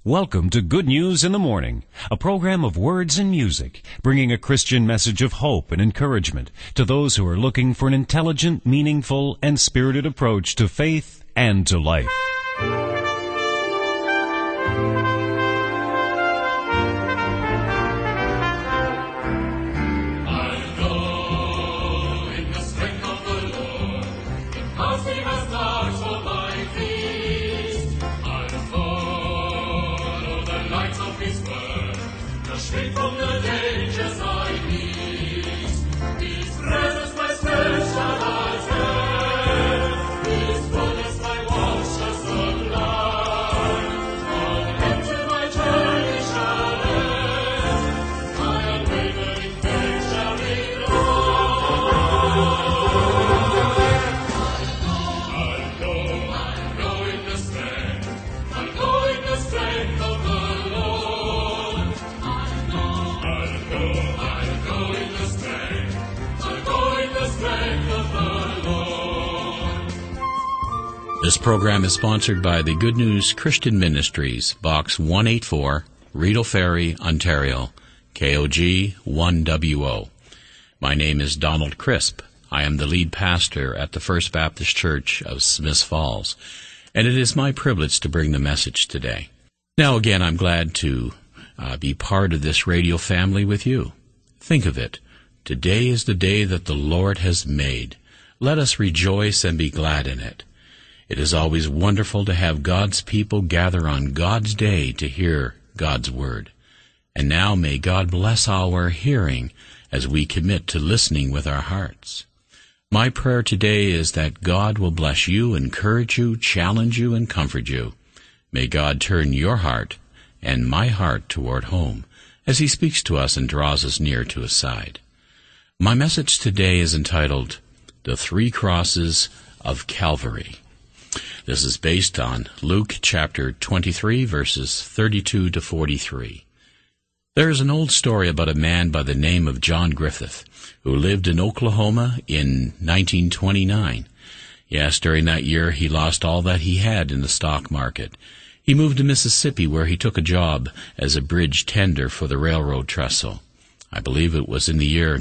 Welcome to Good News in the Morning, a program of words and music, bringing a Christian message of hope and encouragement to those who are looking for an intelligent, meaningful, and spirited approach to faith and to life. From the dangers I meet, His presence my strength shall I stand, His goodness my watch shall supply. On into my journey shall end, my unwavering faith shall I'll go in the strength, I'll go in the strength of the Lord. I'll go in the strength, I'll go in the strength of the Lord. This program is sponsored by the Good News Christian Ministries, Box 184, Rideau Ferry, Ontario, KOG 1WO. My name is Donald Crisp. I am the lead pastor at the First Baptist Church of Smiths Falls, and it is my privilege to bring the message today. Now again, I'm glad to be part of this radio family with you. Think of it. Today is the day that the Lord has made. Let us rejoice and be glad in it. It is always wonderful to have God's people gather on God's day to hear God's word. And now may God bless our hearing as we commit to listening with our hearts. My prayer today is that God will bless you, encourage you, challenge you, and comfort you. May God turn your heart and my heart toward home as He speaks to us and draws us near to His side. My message today is entitled, The Three Crosses of Calvary. This is based on Luke chapter 23, verses 32 to 43. There is an old story about a man by the name of John Griffith, who lived in Oklahoma in 1929. Yes, during that year he lost all that he had in the stock market. He moved to Mississippi, where he took a job as a bridge tender for the railroad trestle. I believe it was in the year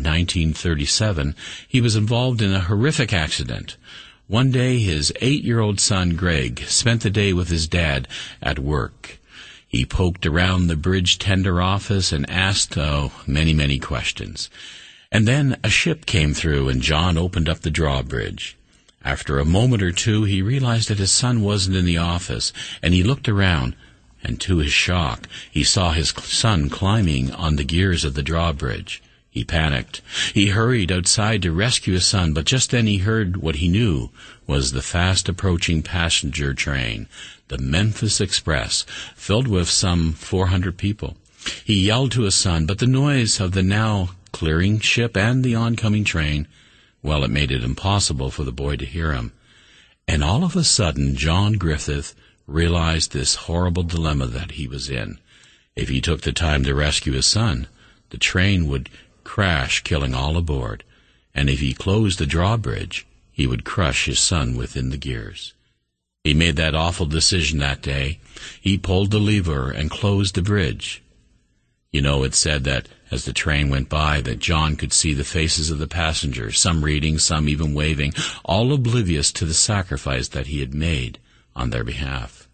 1937. He was involved in a horrific accident. One day his 8-year-old son, Greg, spent the day with his dad at work. He poked around the bridge tender office and asked many questions. And then a ship came through, and John opened up the drawbridge. After a moment or two, he realized that his son wasn't in the office, and he looked around, and to his shock, he saw his son climbing on the gears of the drawbridge. He panicked. He hurried outside to rescue his son, but just then he heard what he knew was the fast-approaching passenger train, the Memphis Express, filled with some 400 people. He yelled to his son, but the noise of the now clearing ship and the oncoming train, well, it made it impossible for the boy to hear him. And all of a sudden, John Griffith realized this horrible dilemma that he was in. If he took the time to rescue his son, the train would crash, killing all aboard. And if he closed the drawbridge, he would crush his son within the gears. He made that awful decision that day. He pulled the lever and closed the bridge. You know, it said that as the train went by, that John could see the faces of the passengers, some reading, some even waving, all oblivious to the sacrifice that he had made on their behalf.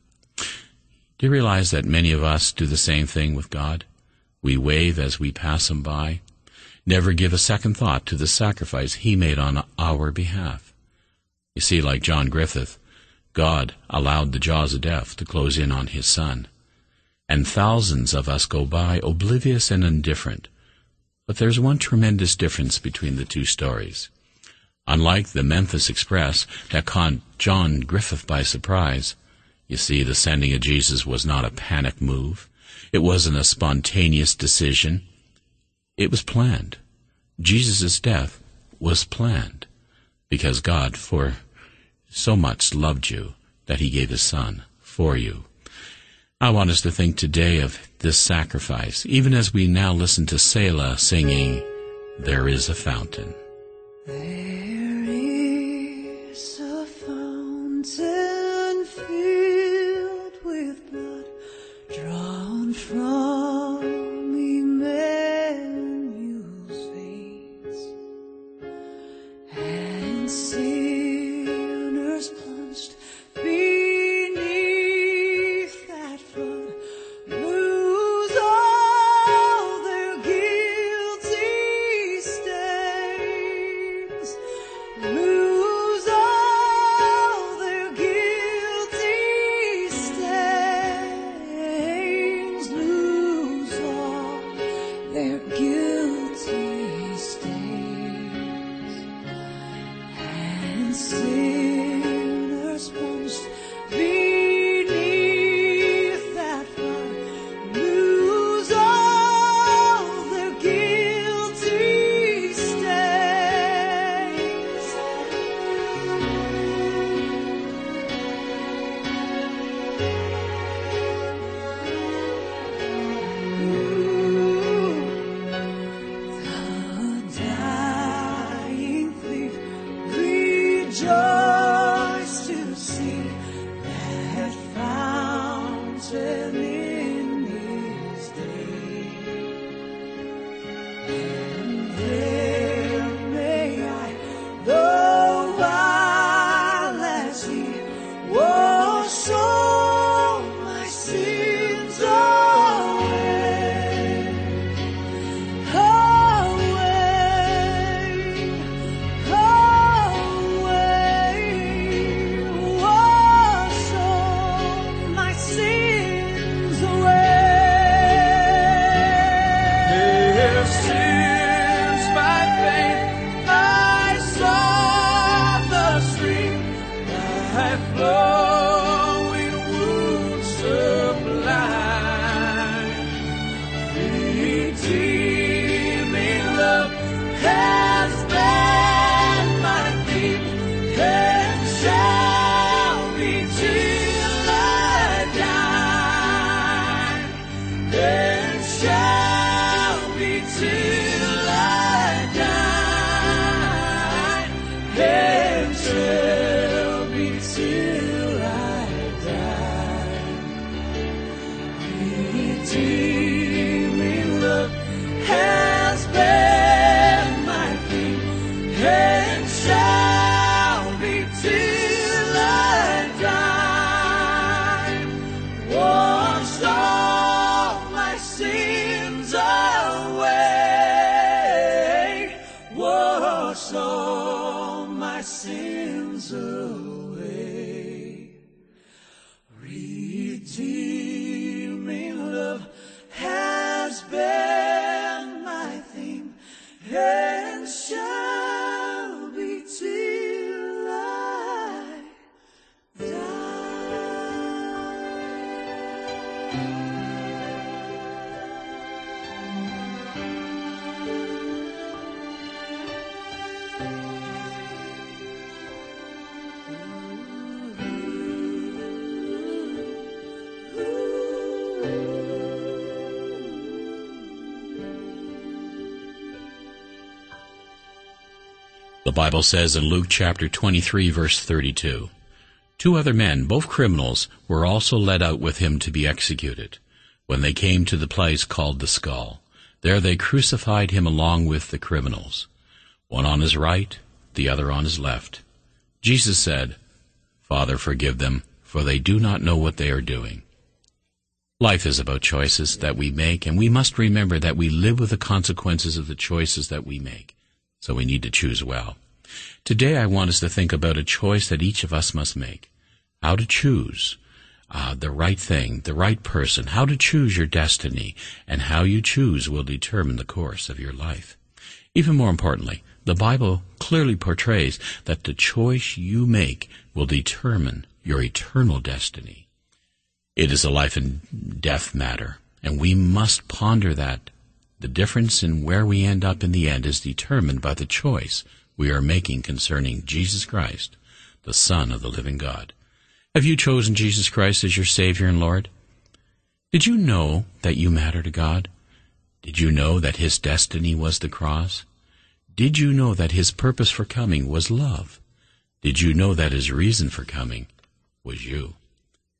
Do you realize that many of us do the same thing with God? We wave as we pass Him by, never give a second thought to the sacrifice He made on our behalf. You see, like John Griffith, God allowed the jaws of death to close in on His Son. And thousands of us go by oblivious and indifferent. But there's one tremendous difference between the two stories. Unlike the Memphis Express that caught John Griffith by surprise, you see, the sending of Jesus was not a panic move. It wasn't a spontaneous decision. It was planned. Jesus' death was planned because God for so much loved you that He gave His Son for you. I want us to think today of this sacrifice, even as we now listen to Selah singing, "There is a Fountain." There is a fountain filled with blood, drawn from Emmanuel's face, and sinners plunged beneath that flood lose all their guilty stains, lose all their guilty stains, lose all their guilty stains, and sinners plunged beneath that flood lose all their guilty stains. The dying thief rejoiced to see that fountain in his day. And there may I, though while as he wash all my sins away, wash all my sins away. Since by faith I saw the stream that flowing would sublime, redeeming love has been my theme, and shall be till I die, and shall be till I die, and shall be till I die. Redeeming love has been my theme, and shall be till I die. Wash all my sins away. Wash all my sins away. Redeeming love has been my theme, and shall be till I The Bible says in Luke chapter 23, verse 32, 2 other men, both criminals, were also led out with him to be executed. When they came to the place called the Skull, there they crucified him along with the criminals, one on his right, the other on his left. Jesus said, Father, forgive them, for they do not know what they are doing. Life is about choices that we make, and we must remember that we live with the consequences of the choices that we make. So we need to choose well. Today I want us to think about a choice that each of us must make. How to choose the right thing, the right person, how to choose your destiny, and how you choose will determine the course of your life. Even more importantly, the Bible clearly portrays that the choice you make will determine your eternal destiny. It is a life and death matter, and we must ponder that. The difference in where we end up in the end is determined by the choice we are making concerning Jesus Christ, the Son of the living God. Have you chosen Jesus Christ as your Savior and Lord? Did you know that you matter to God? Did you know that His destiny was the cross? Did you know that His purpose for coming was love? Did you know that His reason for coming was you?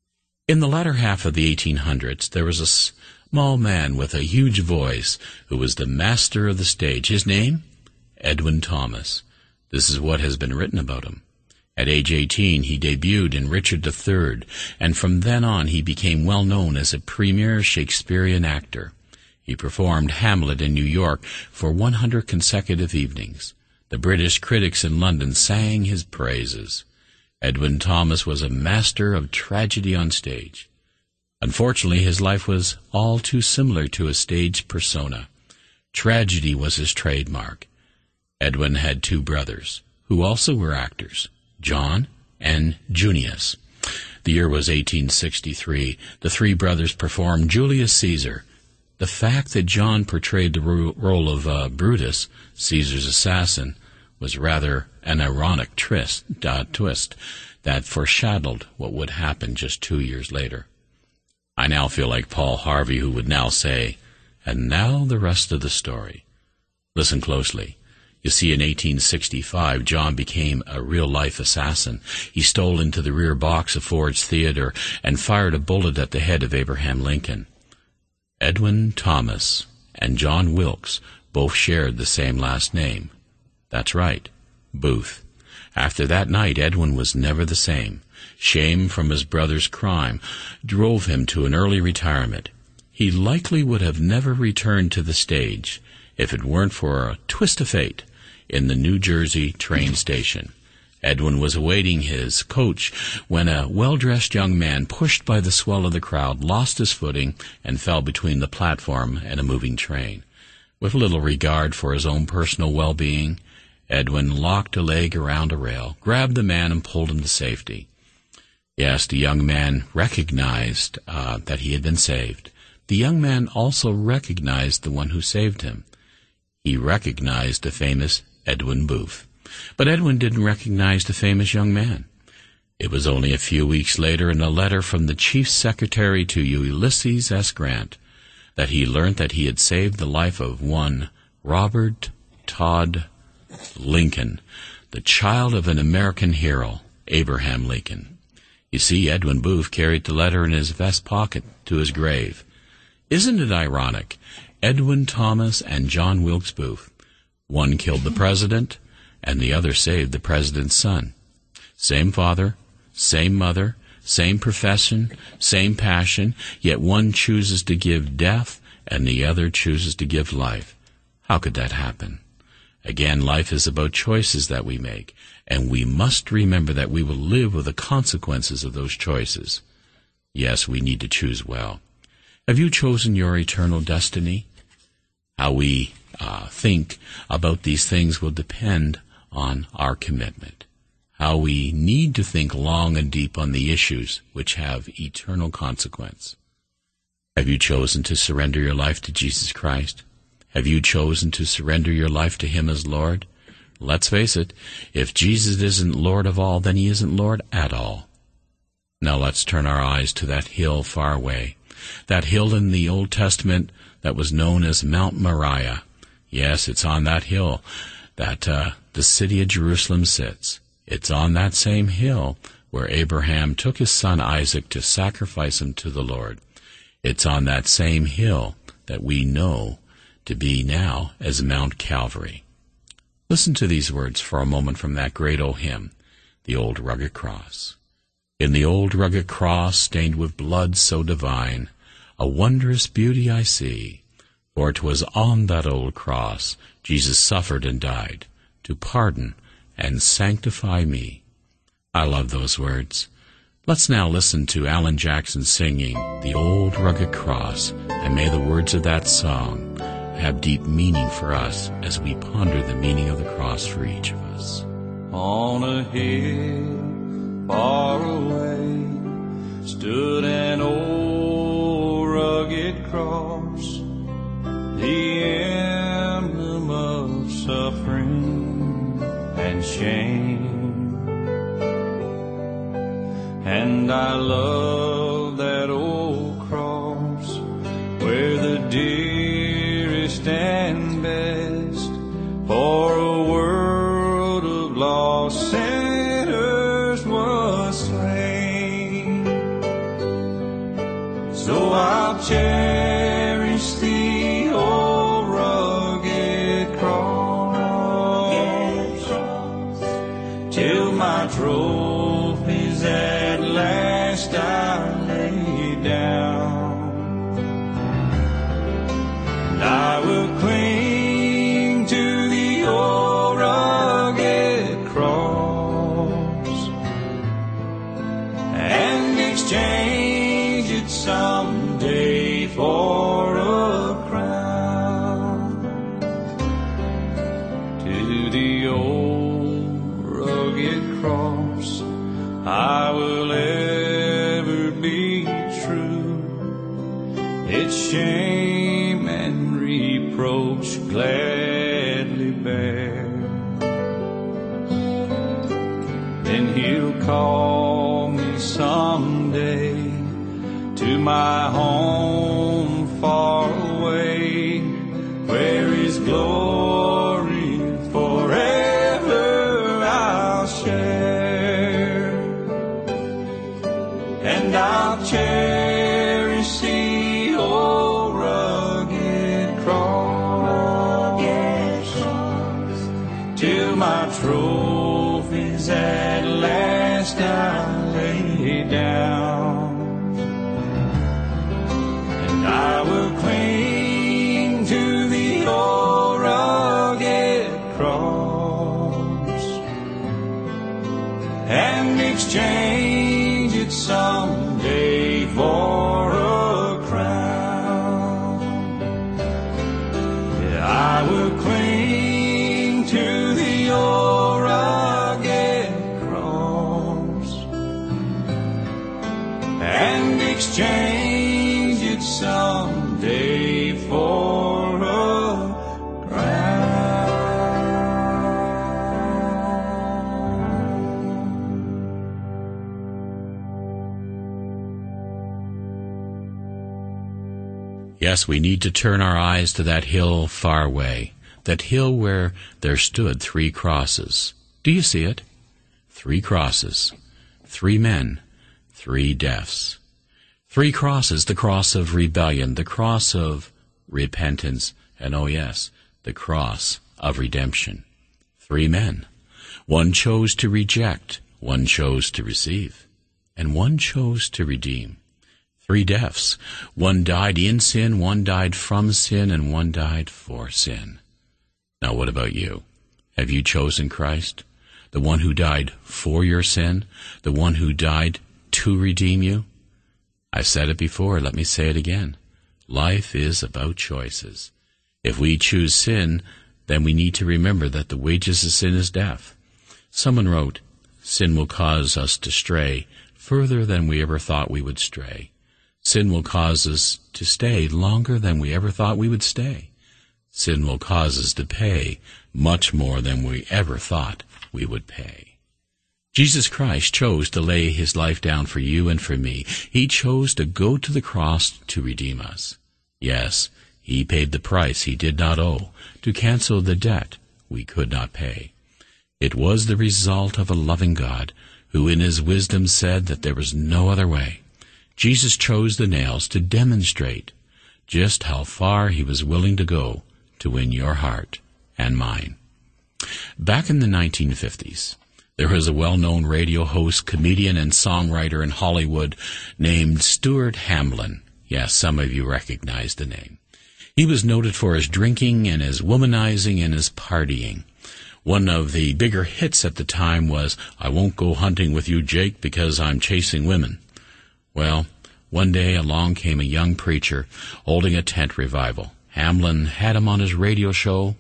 In the latter half of the 1800s, there was a small man with a huge voice who was the master of the stage. His name? Edwin Thomas. This is what has been written about him. At age 18, he debuted in Richard III, and from then on he became well known as a premier Shakespearean actor. He performed Hamlet in New York for 100 consecutive evenings. The British critics in London sang his praises. Edwin Thomas was a master of tragedy on stage. Unfortunately, his life was all too similar to his stage persona. Tragedy was his trademark. Edwin had two brothers, who also were actors, John and Junius. The year was 1863. The three brothers performed Julius Caesar. The fact that John portrayed the role of Brutus, Caesar's assassin, was rather an ironic twist that foreshadowed what would happen just 2 years later. I now feel like Paul Harvey, who would now say, "And now the rest of the story." Listen closely. You see, in 1865, John became a real-life assassin. He stole into the rear box of Ford's Theater and fired a bullet at the head of Abraham Lincoln. Edwin Thomas and John Wilkes both shared the same last name. That's right, Booth. After that night, Edwin was never the same. Shame from his brother's crime drove him to an early retirement. He likely would have never returned to the stage if it weren't for a twist of fate in the New Jersey train station. Edwin was awaiting his coach when a well-dressed young man, pushed by the swell of the crowd, lost his footing and fell between the platform and a moving train. With little regard for his own personal well-being, Edwin locked a leg around a rail, grabbed the man, and pulled him to safety. Yes, the young man recognized that he had been saved. The young man also recognized the one who saved him. He recognized the famous Edwin Booth. But Edwin didn't recognize the famous young man. It was only a few weeks later, in a letter from the Chief Secretary to Ulysses S. Grant, that he learned that he had saved the life of one Robert Todd Lincoln, the child of an American hero, Abraham Lincoln. You see, Edwin Booth carried the letter in his vest pocket to his grave. Isn't it ironic? Edwin Thomas and John Wilkes Booth. One killed the president, and the other saved the president's son. Same father, same mother, same profession, same passion, yet one chooses to give death and the other chooses to give life. How could that happen? Again, life is about choices that we make, and we must remember that we will live with the consequences of those choices. Yes, we need to choose well. Have you chosen your eternal destiny? How we think about these things will depend on our commitment. How we need to think long and deep on the issues which have eternal consequence. Have you chosen to surrender your life to Jesus Christ? Have you chosen to surrender your life to Him as Lord? Let's face it, if Jesus isn't Lord of all, then He isn't Lord at all. Now let's turn our eyes to that hill far away, that hill in the Old Testament that was known as Mount Moriah. Yes, it's on that hill that the city of Jerusalem sits. It's on that same hill where Abraham took his son Isaac to sacrifice him to the Lord. It's on that same hill that we know to be now as Mount Calvary. Listen to these words for a moment from that great old hymn, The Old Rugged Cross. In the old rugged cross, stained with blood so divine, a wondrous beauty I see, for 'twas on that old cross Jesus suffered and died to pardon and sanctify me. I love those words. Let's now listen to Alan Jackson singing The Old Rugged Cross, and may the words of that song have deep meaning for us as we ponder the meaning of the cross for each of us. On a hill far away stood an old rugged cross, the emblem of suffering and shame. And I love that old cross where the dearest and best for a world of lost sinners was slain. for a crown. To the old rugged cross I will ever be true. Its shame and reproach gladly bear. Then He'll call me someday to my home far away, where His glory forever I'll share. And I'll cherish the old rugged cross till my trophies at last I lay down. And I will cling to the old rugged cross and exchange it someday for a crown. Yeah, I will cling to the old rugged cross and exchange it someday for a crown. Yes, we need to turn our eyes to that hill far away, that hill where there stood 3 crosses. Do you see it? 3 crosses, 3 men, 3 deaths. 3 crosses, the cross of rebellion, the cross of repentance, and oh yes, the cross of redemption. 3 men. One chose to reject, one chose to receive, and one chose to redeem. 3 deaths. One died in sin, one died from sin, and one died for sin. Now what about you? Have you chosen Christ? The one who died for your sin? The one who died to redeem you? I've said it before, let me say it again. Life is about choices. If we choose sin, then we need to remember that the wages of sin is death. Someone wrote, sin will cause us to stray further than we ever thought we would stray. Sin will cause us to stay longer than we ever thought we would stay. Sin will cause us to pay much more than we ever thought we would pay. Jesus Christ chose to lay His life down for you and for me. He chose to go to the cross to redeem us. Yes, He paid the price He did not owe, to cancel the debt we could not pay. It was the result of a loving God, who in His wisdom said that there was no other way. Jesus chose the nails to demonstrate just how far He was willing to go to win your heart and mine. Back in the 1950s, there was a well-known radio host, comedian, and songwriter in Hollywood named Stuart Hamblin. Yes, some of you recognize the name. He was noted for his drinking and his womanizing and his partying. One of the bigger hits at the time was, "I won't go hunting with you, Jake, because I'm chasing women." Well, one day along came a young preacher holding a tent revival. Hamblin had him on his radio show.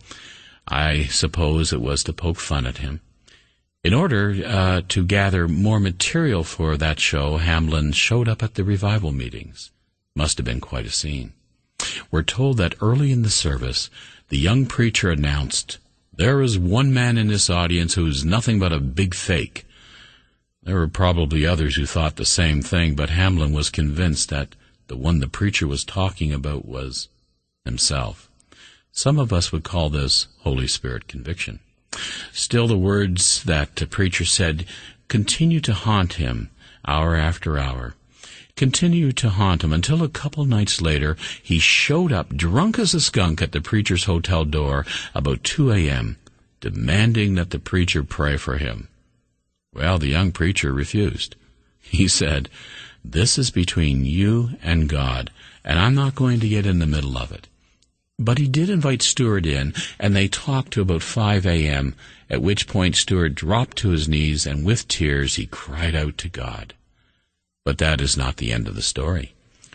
I suppose it was to poke fun at him. In order to gather more material for that show, Hamblin showed up at the revival meetings. Must have been quite a scene. We're told that early in the service, the young preacher announced, "There is one man in this audience who's nothing but a big fake." There were probably others who thought the same thing, but Hamblin was convinced that the one the preacher was talking about was himself. Some of us would call this Holy Spirit conviction. Still, the words that the preacher said continued to haunt him hour after hour. Continued to haunt him until a couple nights later he showed up drunk as a skunk at the preacher's hotel door about 2 a.m., demanding that the preacher pray for him. Well, the young preacher refused. He said, "This is between you and God, and I'm not going to get in the middle of it." But he did invite Stuart in, and they talked to about 5 a.m., at which point Stuart dropped to his knees, and with tears he cried out to God. But that is not the end of the story.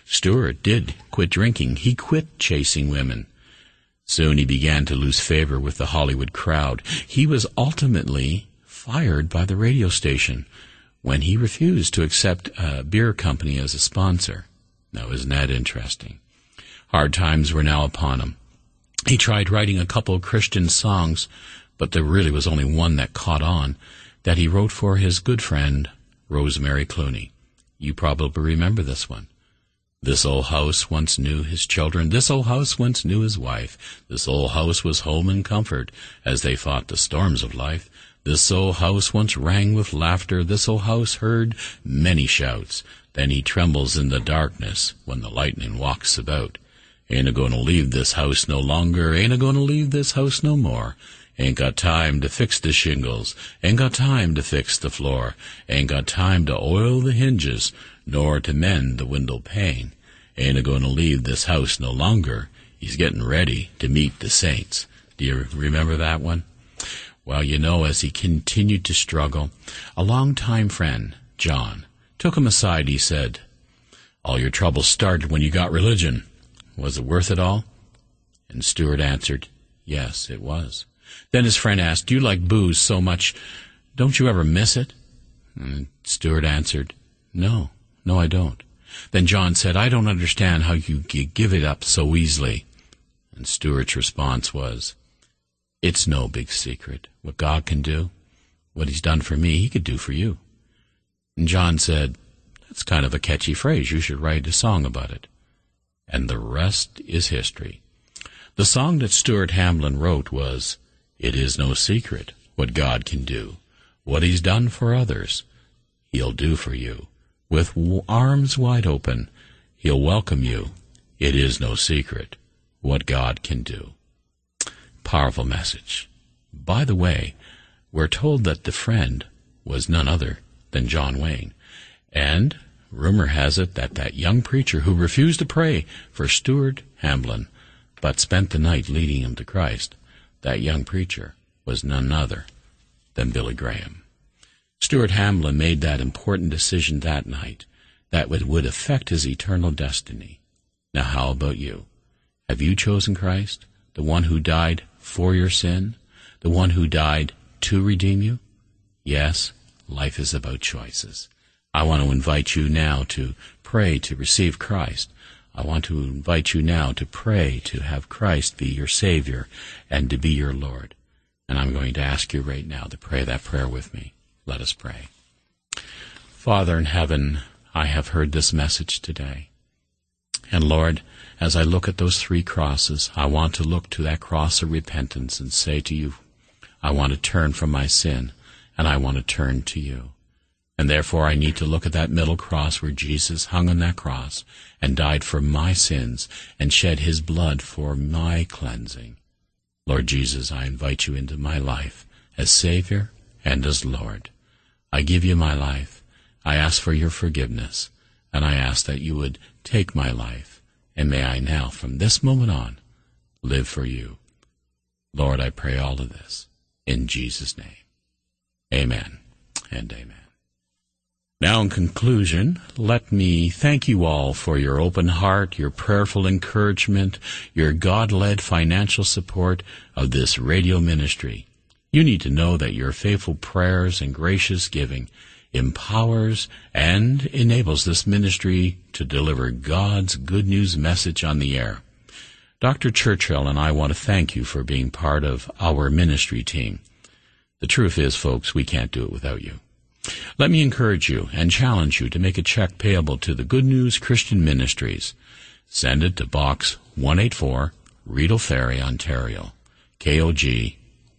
Stewart did quit drinking. He quit chasing women. Soon he began to lose favor with the Hollywood crowd. He was ultimately fired by the radio station when he refused to accept a beer company as a sponsor. Now, isn't that interesting? Hard times were now upon him. He tried writing a couple of Christian songs, but there really was only one that caught on, that he wrote for his good friend, Rosemary Clooney. You probably remember this one. This old house once knew his children. This old house once knew his wife. This old house was home and comfort as they fought the storms of life. This old house once rang with laughter. This old house heard many shouts. Then he trembles in the darkness when the lightning walks about. Ain't a-gonna leave this house no longer. Ain't a-gonna leave this house no more. Ain't got time to fix the shingles. Ain't got time to fix the floor. Ain't got time to oil the hinges, nor to mend the window pane. Ain't a-gonna leave this house no longer. He's getting ready to meet the saints. Do you remember that one? Well, you know, as he continued to struggle, a long-time friend, John, took him aside. He said, "All your troubles started when you got religion. Was it worth it all?" And Stewart answered, "Yes, it was." Then his friend asked, "Do you like booze so much? Don't you ever miss it?" And Stewart answered, No, I don't." Then John said, "I don't understand how you give it up so easily." And Stewart's response was, "It's no big secret. What God can do, what he's done for me, he could do for you." And John said, "That's kind of a catchy phrase. You should write a song about it." And the rest is history. The song that Stewart Hamblin wrote was, "It is no secret what God can do. What he's done for others, he'll do for you. With arms wide open, he'll welcome you. It is no secret what God can do." Powerful message. By the way, we're told that the friend was none other than John Wayne. And rumor has it that that young preacher who refused to pray for Stewart Hamblin but spent the night leading him to Christ, that young preacher was none other than Billy Graham. Stewart Hamblin made that important decision that night that would affect his eternal destiny. Now how about you? Have you chosen Christ, the one who died for your sin, the one who died to redeem you? Yes, life is about choices. I want to invite you now to pray to receive Christ. I want to invite you now to pray to have Christ be your Savior and to be your Lord. And I'm going to ask you right now to pray that prayer with me. Let us pray. Father in heaven, I have heard this message today. And Lord, as I look at those 3 crosses, I want to look to that cross of repentance and say to you, I want to turn from my sin, and I want to turn to you. And therefore I need to look at that middle cross where Jesus hung on that cross and died for my sins and shed his blood for my cleansing. Lord Jesus, I invite you into my life as Savior and as Lord. I give you my life. I ask for your forgiveness, and I ask that you would take my life, and may I now, from this moment on, live for you. Lord, I pray all of this in Jesus' name. Amen and amen. Now, in conclusion, let me thank you all for your open heart, your prayerful encouragement, your God-led financial support of this radio ministry. You need to know that your faithful prayers and gracious giving empowers and enables this ministry to deliver God's good news message on the air. Dr. Churchill and I want to thank you for being part of our ministry team. The truth is, folks, we can't do it without you. Let me encourage you and challenge you to make a check payable to the Good News Christian Ministries. Send it to Box 184, Rideau Ferry, Ontario, KOG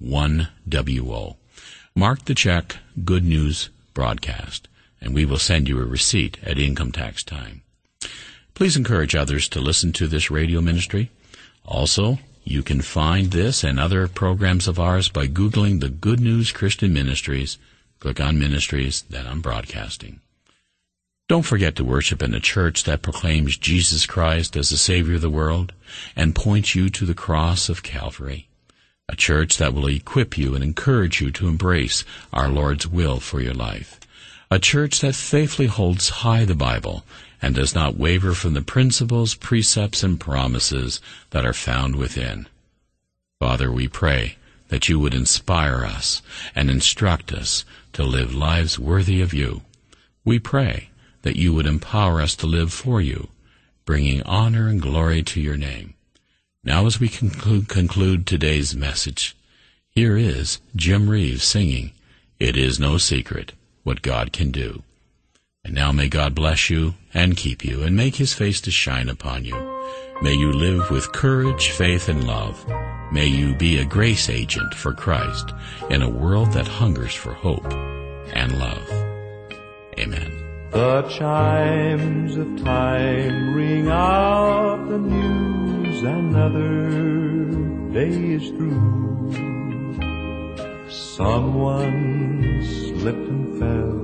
1WO. Mark the check Good News Broadcast, and we will send you a receipt at income tax time. Please encourage others to listen to this radio ministry. Also, you can find this and other programs of ours by Googling the Good News Christian Ministries. Click on Ministries, then on Broadcasting. Don't forget to worship in a church that proclaims Jesus Christ as the Savior of the world and points you to the cross of Calvary. A church that will equip you and encourage you to embrace our Lord's will for your life. A church that faithfully holds high the Bible and does not waver from the principles, precepts, and promises that are found within. Father, we pray that you would inspire us and instruct us to live lives worthy of you. We pray that you would empower us to live for you, bringing honor and glory to your name. Now as we conclude today's message, here is Jim Reeves singing, "It Is No Secret What God Can Do." And now may God bless you and keep you and make his face to shine upon you. May you live with courage, faith, and love. May you be a grace agent for Christ in a world that hungers for hope and love. Amen. The chimes of time ring out the news, another day is through. Someone slipped and fell.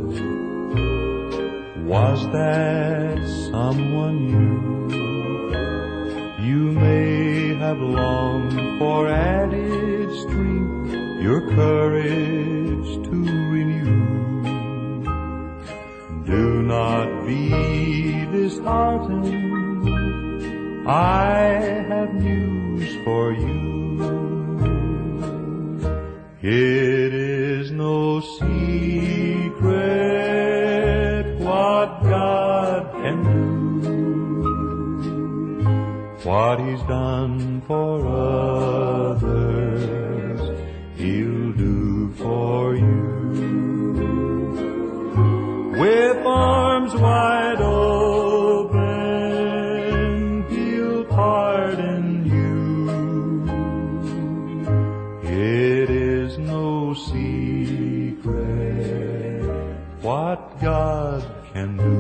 Was that someone you? You may have longed for added strength, your courage to renew. Do not be disheartened, I have news for you. It is no secret what God can do. What he's done for others, he'll do for you. With arms wide open, he'll pardon you. It is no secret what God can do.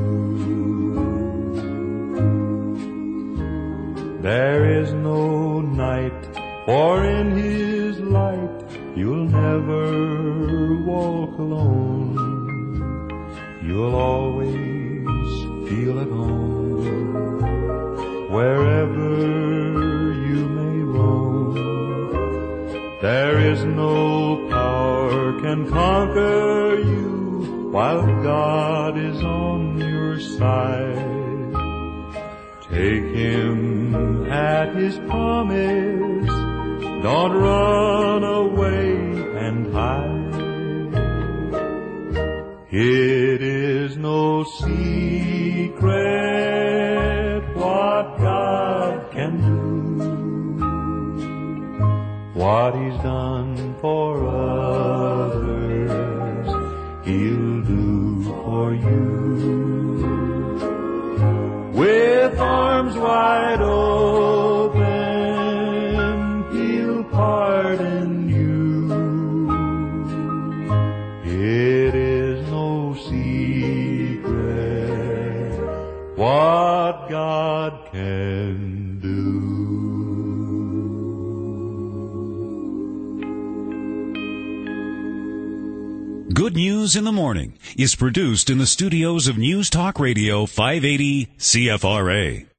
There is no night, for in his light you'll never walk alone. You'll always feel at home, wherever you may roam. There is no power can conquer you, while God is on your side. Take him at his promise, don't run away and hide. It is no secret what God can do. What he's done for others, he'll do for you. With arms wide open, he'll pardon you. It is no secret what God can do. Good News in the Morning is produced in the studios of News Talk Radio 580 CFRA.